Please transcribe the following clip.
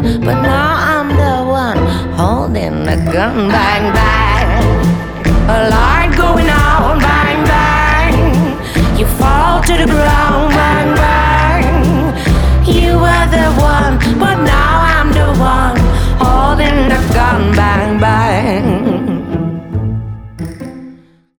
but now I'm the one holding the gun. Bang, bang, a light going on. Bang, bang, you fall to the ground. Bang, bang, you were the one, but